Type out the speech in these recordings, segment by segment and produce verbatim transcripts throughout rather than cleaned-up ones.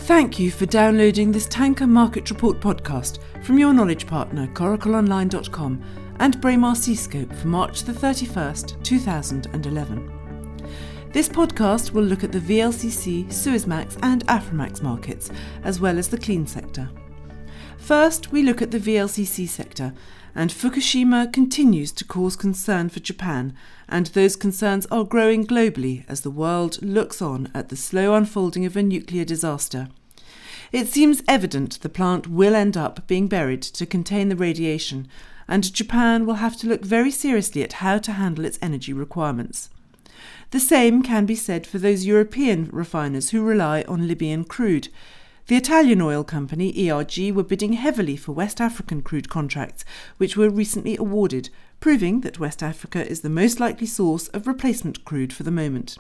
Thank you for downloading this Tanker Market Report podcast from your knowledge partner coracle online dot com and Braemar Seascope for March the thirty-first, two thousand eleven. This podcast will look at the V L C C, Suezmax and Aframax markets, as well as the clean sector. First, we look at the V L C C sector, and Fukushima continues to cause concern for Japan, and those concerns are growing globally as the world looks on at the slow unfolding of a nuclear disaster. It seems evident the plant will end up being buried to contain the radiation, and Japan will have to look very seriously at how to handle its energy requirements. The same can be said for those European refiners who rely on Libyan crude. The Italian oil company E R G were bidding heavily for West African crude contracts, which were recently awarded, proving that West Africa is the most likely source of replacement crude for the moment.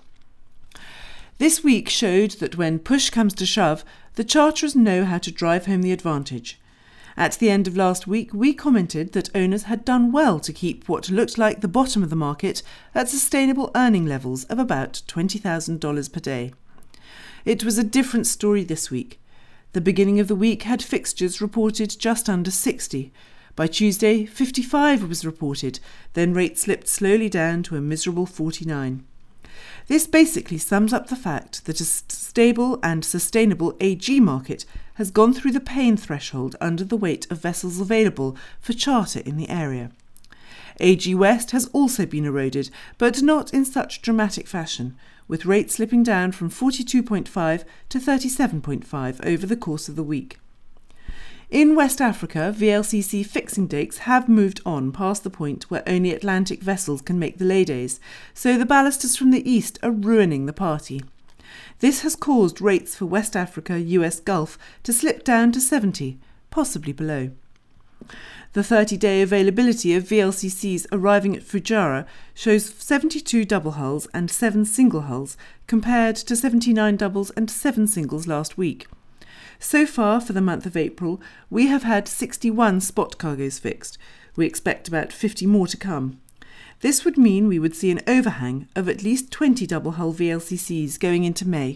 This week showed that when push comes to shove, the charterers know how to drive home the advantage. At the end of last week, we commented that owners had done well to keep what looked like the bottom of the market at sustainable earning levels of about twenty thousand dollars per day. It was a different story this week. The beginning of the week had fixtures reported just under sixty. By Tuesday, fifty-five was reported, then rates slipped slowly down to a miserable forty-nine. This basically sums up the fact that a stable and sustainable A G market has gone through the pain threshold under the weight of vessels available for charter in the area. A G West has also been eroded, but not in such dramatic fashion, with rates slipping down from forty-two point five to thirty-seven point five over the course of the week. In West Africa, V L C C fixing dates have moved on past the point where only Atlantic vessels can make the laydays, so the ballasters from the east are ruining the party. This has caused rates for West Africa U S Gulf to slip down to seventy, possibly below. The thirty-day availability of V L C Cs arriving at Fujairah shows seventy-two double hulls and seven single hulls, compared to seventy-nine doubles and seven singles last week. So far for the month of April, we have had sixty-one spot cargoes fixed. We expect about fifty more to come. This would mean we would see an overhang of at least twenty double hull V L C Cs going into May.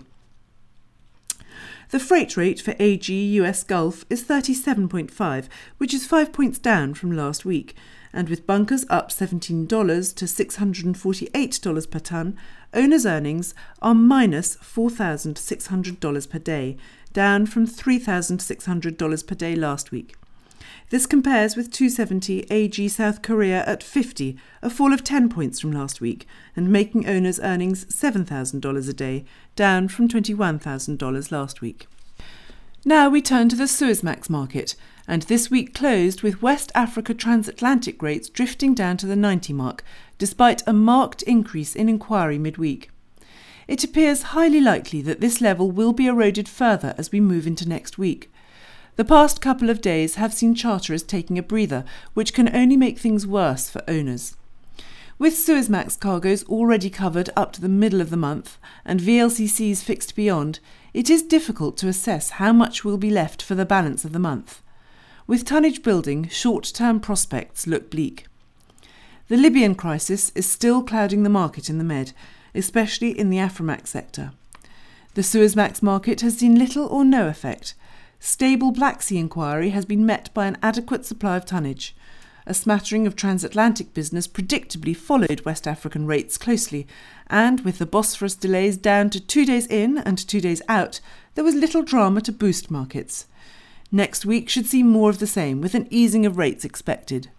The freight rate for A G U S Gulf is thirty-seven point five, which is five points down from last week, and with bunkers up seventeen dollars to six hundred forty-eight dollars per tonne, owners' earnings are minus four thousand six hundred dollars per day, down from three thousand six hundred dollars per day last week. This compares with two seventy A G South Korea at fifty, a fall of ten points from last week, and making owners' earnings seven thousand dollars a day, down from twenty-one thousand dollars last week. Now we turn to the Suezmax market, and this week closed with West Africa transatlantic rates drifting down to the ninety mark, despite a marked increase in inquiry midweek. It appears highly likely that this level will be eroded further as we move into next week. The past couple of days have seen charterers taking a breather, which can only make things worse for owners. With Suezmax cargoes already covered up to the middle of the month and V L C Cs fixed beyond, it is difficult to assess how much will be left for the balance of the month. With tonnage building, short-term prospects look bleak. The Libyan crisis is still clouding the market in the Med, especially in the Aframax sector. The Suezmax market has seen little or no effect. Stable Black Sea inquiry has been met by an adequate supply of tonnage. A smattering of transatlantic business predictably followed West African rates closely, and with the Bosphorus delays down to two days in and two days out, there was little drama to boost markets. Next week should see more of the same, with an easing of rates expected.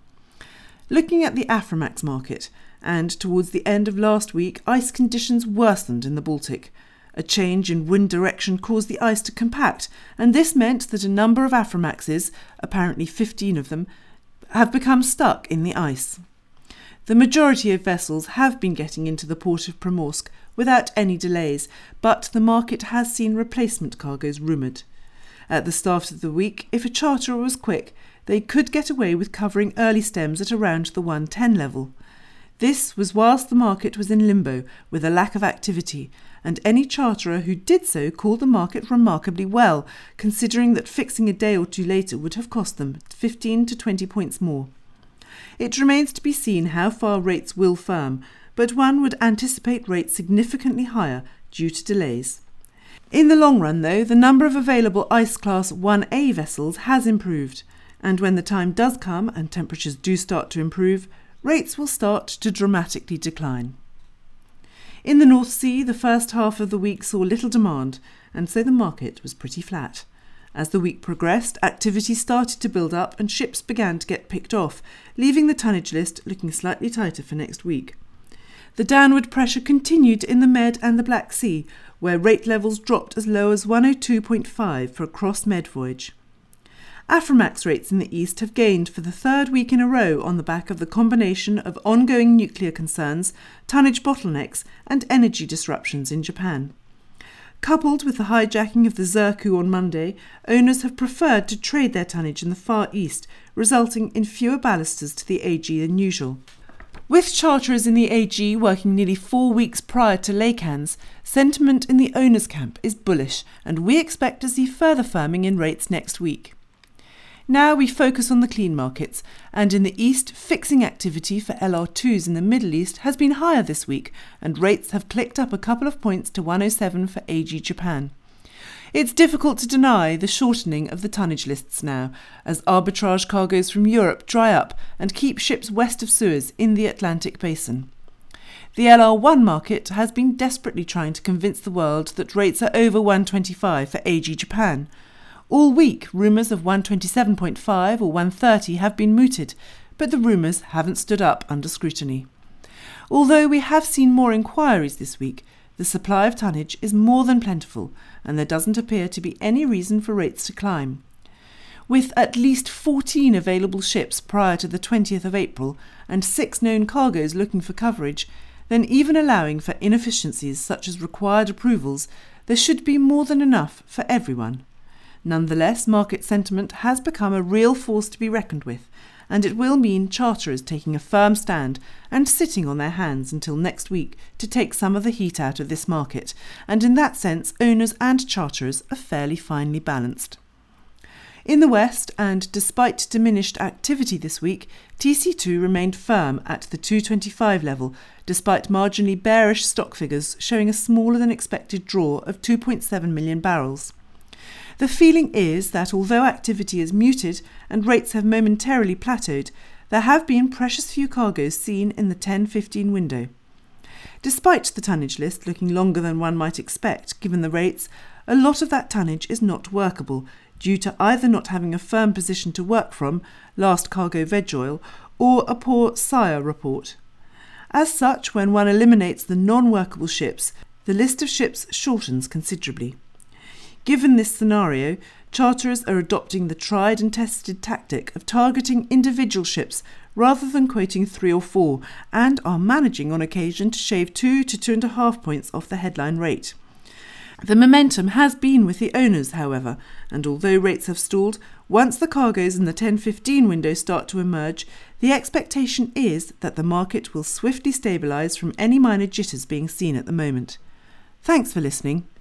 Looking at the Aframax market, and towards the end of last week, ice conditions worsened in the Baltic. A change in wind direction caused the ice to compact, and this meant that a number of Aframaxes, apparently fifteen of them, have become stuck in the ice. The majority of vessels have been getting into the port of Primorsk without any delays, but the market has seen replacement cargoes rumoured. At the start of the week, if a charterer was quick, they could get away with covering early stems at around the one ten level. This was whilst the market was in limbo with a lack of activity, and any charterer who did so called the market remarkably well, considering that fixing a day or two later would have cost them fifteen to twenty points more. It remains to be seen how far rates will firm, but one would anticipate rates significantly higher due to delays. In the long run, though, the number of available Ice Class one A vessels has improved, and when the time does come and temperatures do start to improve, rates will start to dramatically decline. In the North Sea, the first half of the week saw little demand, and so the market was pretty flat. As the week progressed, activity started to build up and ships began to get picked off, leaving the tonnage list looking slightly tighter for next week. The downward pressure continued in the Med and the Black Sea, where rate levels dropped as low as one oh two point five for a cross-Med voyage. Aframax rates in the east have gained for the third week in a row on the back of the combination of ongoing nuclear concerns, tonnage bottlenecks and energy disruptions in Japan. Coupled with the hijacking of the Zirku on Monday, owners have preferred to trade their tonnage in the Far East, resulting in fewer ballasters to the A G than usual. With charterers in the A G working nearly four weeks prior to laycans, sentiment in the owners' camp is bullish, and we expect to see further firming in rates next week. Now we focus on the clean markets, and in the East, fixing activity for L R twos in the Middle East has been higher this week, and rates have clicked up a couple of points to one oh seven for A G Japan. It's difficult to deny the shortening of the tonnage lists now, as arbitrage cargoes from Europe dry up and keep ships west of Suez in the Atlantic basin. The L R one market has been desperately trying to convince the world that rates are over one twenty-five for A G Japan. All week, rumours of one twenty-seven point five or one thirty have been mooted, but the rumours haven't stood up under scrutiny. Although we have seen more inquiries this week, the supply of tonnage is more than plentiful, and there doesn't appear to be any reason for rates to climb. With at least fourteen available ships prior to the twentieth of April and six known cargoes looking for coverage, then even allowing for inefficiencies such as required approvals, there should be more than enough for everyone. Nonetheless, market sentiment has become a real force to be reckoned with, and it will mean charterers taking a firm stand and sitting on their hands until next week to take some of the heat out of this market, and in that sense owners and charterers are fairly finely balanced. In the West, and despite diminished activity this week, T C two remained firm at the two twenty-five level, despite marginally bearish stock figures showing a smaller than expected draw of two point seven million barrels. The feeling is that although activity is muted and rates have momentarily plateaued, there have been precious few cargoes seen in the ten fifteen window. Despite the tonnage list looking longer than one might expect given the rates, a lot of that tonnage is not workable due to either not having a firm position to work from, last cargo veg oil, or a poor S I A report. As such, when one eliminates the non-workable ships, the list of ships shortens considerably. Given this scenario, charterers are adopting the tried and tested tactic of targeting individual ships rather than quoting three or four, and are managing on occasion to shave two to two and a half points off the headline rate. The momentum has been with the owners, however, and although rates have stalled, once the cargoes in the ten fifteen window start to emerge, the expectation is that the market will swiftly stabilise from any minor jitters being seen at the moment. Thanks for listening.